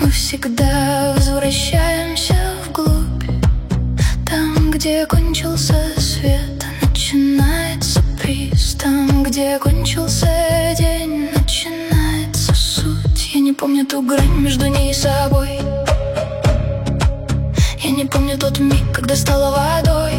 Мы всегда возвращаемся вглубь, там, где кончился свет, начинается приз. Там, где кончился день, начинается суть. Я не помню ту грань между ней и собой. Я не помню тот миг, когда стала водой.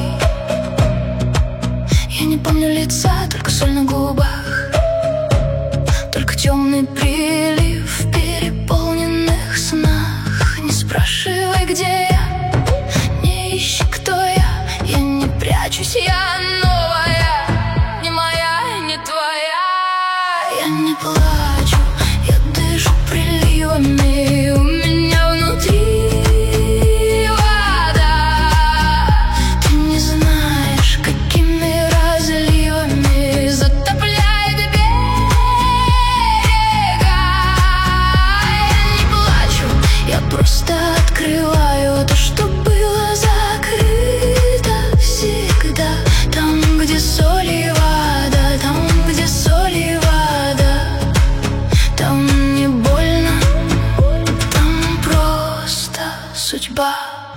Я не помню лица, только соль на губах, только темный прилив в переполненных снах. Не спрашивай, где я, не ищи, кто я не прячусь, я новая, не моя, не твоя. Я не плачу, я дышу приливами, у меня внутри вода. Ты не знаешь, какими разливами затопляет берега. Я не плачу, я просто открываю то, что было закрыто всегда. Там, где соль и вода, там, где соль и вода. Там не больно, там просто судьба.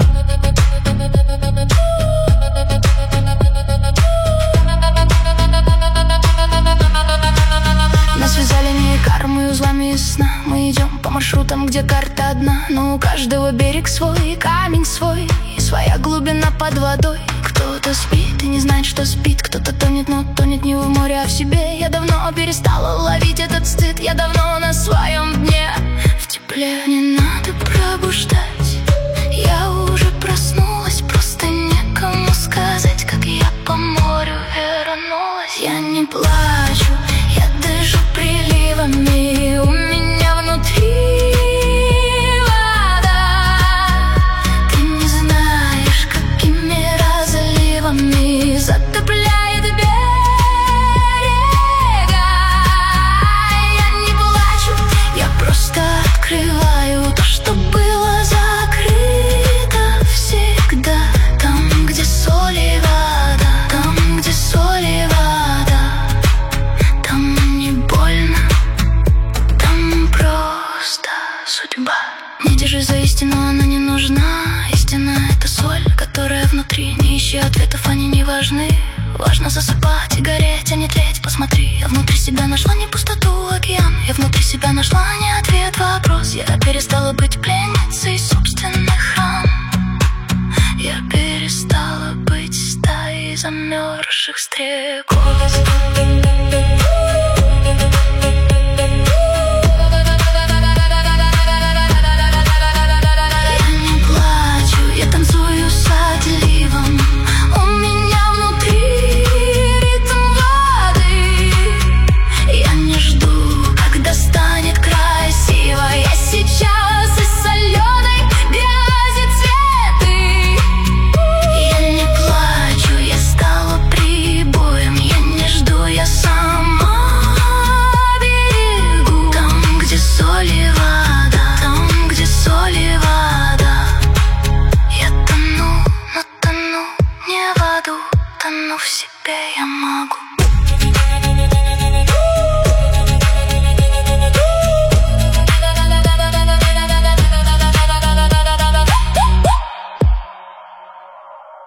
Нас связали не кармой, узлами из сна. Мы идем по маршрутам, где карта одна, но у каждого берег свой, камень свой и своя глубина под водой. Кто-то спит и не знает, что спит, кто-то тонет, но тонет не в море, а в себе. Я давно перестала ловить этот стыд, я давно на своем дне, в тепле. Не надо пробуждать, я уже проснулась, просто некому сказать, как я по морю вернулась. Я не плачу, я дышу приливами, у меня внутри вода. Ты не знаешь, какими разливами затопляет берега. Я не плачу, я просто открываю то, что было закрыто всегда. Там, где соль и вода, там, где соль и вода. Там не больно, там просто судьба. Не держи за истину, она не нужна. Истина — это соль, которая внутри. Не ищи ответов, они не важны. Важно засыпать и гореть, а не тлеть. Посмотри, я внутри себя нашла не пустоту, океан. Я внутри себя нашла не ответ, вопрос. Я перестала быть пленницей собственных ран. Я перестала быть стаей замерзших стрекоз.